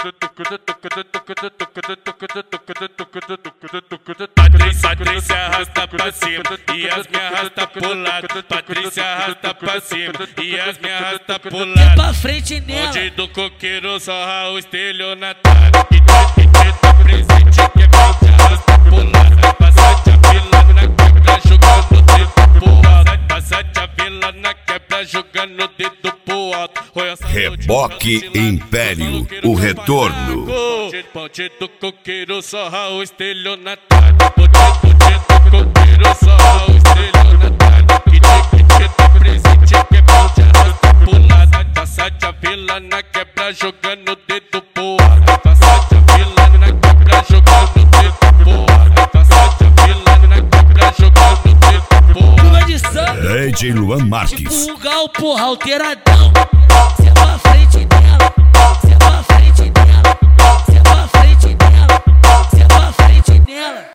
Patrícia arrasta pra cima e Yasmin arrasta pro lado. Patrícia arrasta pra cima e Yasmin arrasta pro lado. É pra frente nela. Onde do coqueiro sorra o estelionatário. Que tá presente que é pra te arrasta pro lado. Passa-te a vila na quebra jogando o dedo pro alto. Passa-te a vila na quebra jogando o dedo pro alto. Reboque Império, o retorno. Ponte do coqueiro sorra o estelionatário. Ponte do coqueiro sorra o estelionatário. Que tá presente que é pra te arrasta pro lado. Passa-te a vila na quebra jogando o dedo pro alto. Passa-te a vila na quebra jogando o dedo pro alto. Passa-te a vila na quebra jogando o dedo pro alto. Lua de sangue. DJ Luan Marques. Tipo um gal, porra, alteradão.